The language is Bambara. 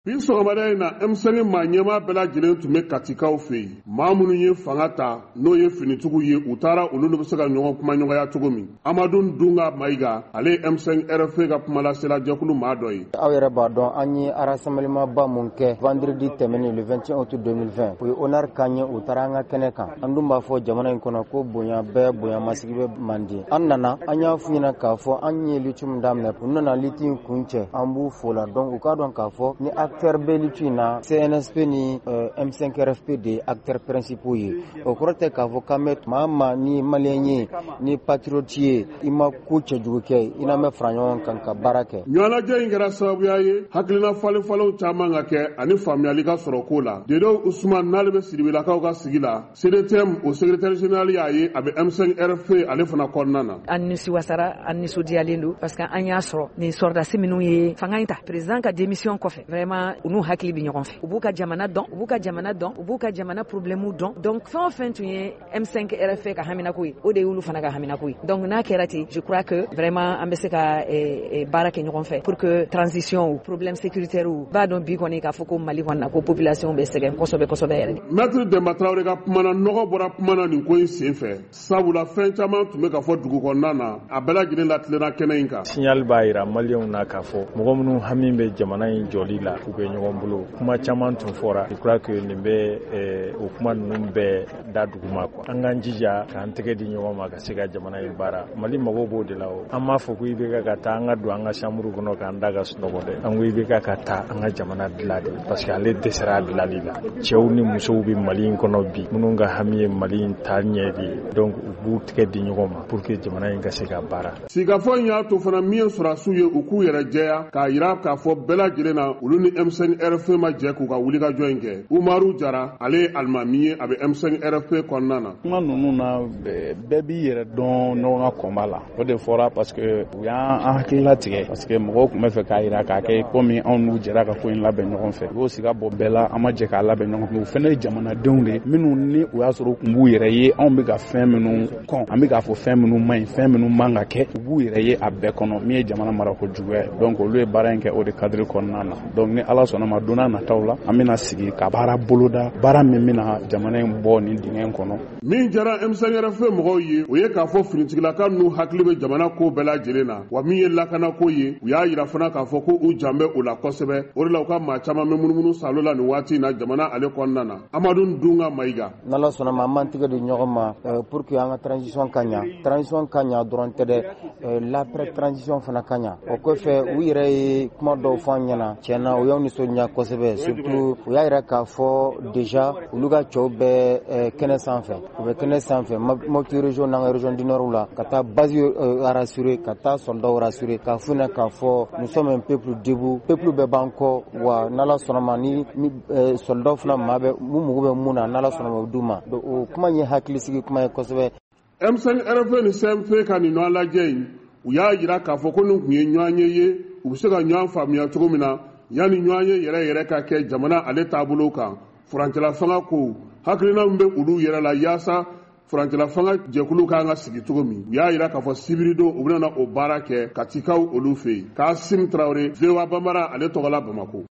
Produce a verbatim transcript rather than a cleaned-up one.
Bi sɔgɔmada in na M cinq maa ɲɛmaa bɛɛ lajɛlen tun bɛ Katikaw fɛ yen. Maa minnu ye fanga ta n'o ye finitigiw ye u taara olu de bɛ se ka ɲɔgɔn kuma ɲɔgɔnya cogo min. Amadu Dunga Mayiga ale ye M cinq R F ka kumalasela jɛkulu maa dɔ ye. Aw yɛrɛ b'a dɔn an ye rassemblement ba mun kɛ vendredi tɛmɛnen le vingt et un août deux mille vingt o ye honneur k'an ye u taara an ka kɛnɛ kan. An dun b'a fɔ jamana in kɔnɔ ko bonya bɛɛ bonya masigi bɛ mandi. An nana an y'a f'u ɲɛna k'a fɔ an ye lutte min daminɛ u nana lutte in kun cɛ an b'u fo la donc u k'a dɔn k'a fɔ ni acteur bɛ lutte in na C N S P ni euh, M cinq R F P de acteurs principaux ye. O kɔrɔ tɛ k'a fɔ k'an bɛ maa ma ni malien ye ni patriote ye i ma ko cɛjugu kɛ i n'a mɛ fara ɲɔgɔn kan ka baara kɛ. Ɲɔgɔnlajɛ in kɛra sababuya ye hakilina falen falenw caman ka kɛ ani faamuyali ka sɔrɔ ko la. Dedo Usman n'ale bɛ Sidibilakaw ka sigi la C D T M o secrétaire général y'a ye a bɛ M cinq R F P ale fana kɔnɔna na. An niswasara an nisɔndiyalen don parce que an y'a sɔrɔ ni sɔrdasi minnu ye fanga in ta président ka démission kɔfɛ vraiment u n'u hakili bɛ ɲɔgɔn fɛ u b'u ka jamana dɔn u b'u ka jamana dɔn u b'u ka jamana problème dɔn donc fɛn o fɛn tun ye M cinq R F P ka haminako ye o de y'olu fana ka haminako ye donc n'a kɛra ten je crois que vraiment an bɛ se ka eh, eh, baara kɛ ɲɔgɔn fɛ pour que transition ou problème sécuritaire ou b'a dɔn bi kɔni k'a fɔ ko Mali kɔnɔ na ko population bɛ sɛgɛn kosɛbɛ kosɛbɛ yɛrɛ. Maître Demba Traoré ka kumana nɔgɔ bɔra kumana nin ko in sen fɛ sabula fɛn caman tun bɛ ka fɔ dugu kɔnɔna na a bɛɛ lajɛlen latilenna kɛnɛ in kan. Signal b'a jira maliyɛnw na k'a fɔ mɔgɔ minnu hami bɛ jamana in jɔli la u bɛ ɲɔgɔn bolo kuma caman tun fɔra je crois que nin bɛ o kuma ninnu bɛɛ da duguma quoi. An k'an jija k'an tɛgɛ di ɲɔgɔn ma ka se ka jamana in baara Mali mago b'o de la o. An m'a fɔ ko I B K ka taa an ka don an ka chambre kɔnɔ k'an da ka sunɔgɔ dɛ. An ko I B K ka taa an ka jamana dilan de parce que ale dɛsɛra a dilanli la. Cɛw ni musow bɛ Mali in kɔnɔ bi minnu ka hami ye Mali in taa ɲɛ de ye donc u b'u tɛgɛ di ɲɔgɔn ma pour que jamana in ka se ka baara. Sigafɔ in y'a to fana min ye sɔrɔdasiw ye u k'u yɛrɛ jɛya k'a jira k'a fɔ bɛɛ lajɛlen na olu ni M cinq R F P ma jɛ k'u ka wulikajɔ in kɛ. Umaru Jara ale ye alimami ye a bɛ M cinq R F P kɔnɔna na. Kuma ninnu na bɛɛ b'i yɛrɛ dɔn ɲɔgɔn ka kɔnba la o de fɔra parce que u y'an hakilila tigɛ parce que mɔgɔw tun bɛ fɛ k'a jira k'a kɛ komi anw n'u jɛra ka ko in labɛn ɲɔgɔn fɛ u y'o siga bɔ bɛɛ la an ma jɛ k'a labɛn ɲɔgɔn fɛ u fana ye jamanadenw de minnu ni u y'a sɔrɔ u tun b'u yɛrɛ ye anw bɛ ka fɛn minnu kɔn an bɛ k'a fɔ fɛn minnu man ɲi fɛn minnu man ka kɛ u b'u yɛrɛ ye a bɛɛ kɔnɔ min ye jamana marako juguya donc olu ye baara in kɛ o de cadre kɔnɔna na donc ni Ala sɔnna ma don n'a nataw la an bɛna sigi ka baara boloda baara min bɛna jamana in bɔ nin dingɛ in kɔnɔ. Min diyara M cinq R F P mɔgɔw ye o ye k'a fɔ finitigilaka n'u hakili bɛ jamana ko bɛɛ lajɛlen na wa min ye lakanako ye u y'a jira fana k'a fɔ ko u jan bɛ o la kosɛbɛ o de la u ka maa caman bɛ munumunu salo la nin waati in na jamana ale kɔnɔna na. Amadu Dunga Mayiga. N'Ala sɔnna ma an b'an tɛgɛ di ɲɔgɔn ma pour que an ka transition ka ɲa transition ka ɲa dɔrɔn tɛ dɛ l'après transition fana ka ɲa o kɔfɛ u yɛrɛ ye kuma dɔw fɔ an ɲɛna tiɲɛna u y'aw nisɔndiya kosɛbɛ surtout u y'a jira k'a fɔ déjà olu ka cɛw bɛ kɛnɛ sanfɛ u bɛ kɛnɛ sanfɛ Mopti région n'an ka région du nord la ka taa base rassurer ka taa soldats rassurer k'a f'u ɲɛna k'a fɔ nous sommes un peuple debout peuple bɛɛ b'an kɔ wa n'Ala sɔnna ma ni soldats fana maa bɛ mun mago bɛ mun na n'Ala sɔnna ma o d'u ma donc o kuma ye hakilisigi kuma ye kosɛbɛ. M cinq R F P ni C M P ka nin ɲɔgɔn lajɛ in u y'a jira k'a fɔ ko nin tun ye ɲɔgɔn ye ye u bɛ se ka ɲɔgɔn faamuya cogo min na yanni ɲɔgɔn ye yɛrɛ yɛrɛ ka kɛ jamana ale taabolo kan furancɛla fanga ko hakilina min bɛ olu yɛrɛ la yaasa furancɛla fanga jɛkulu kan ka sigi cogo min u y'a jira k'a fɔ sibiridon u bɛna o baara kɛ Katikaw olu fɛ yen. Kasim Traoré V O A Bambara ale tɔgɔla Bamako.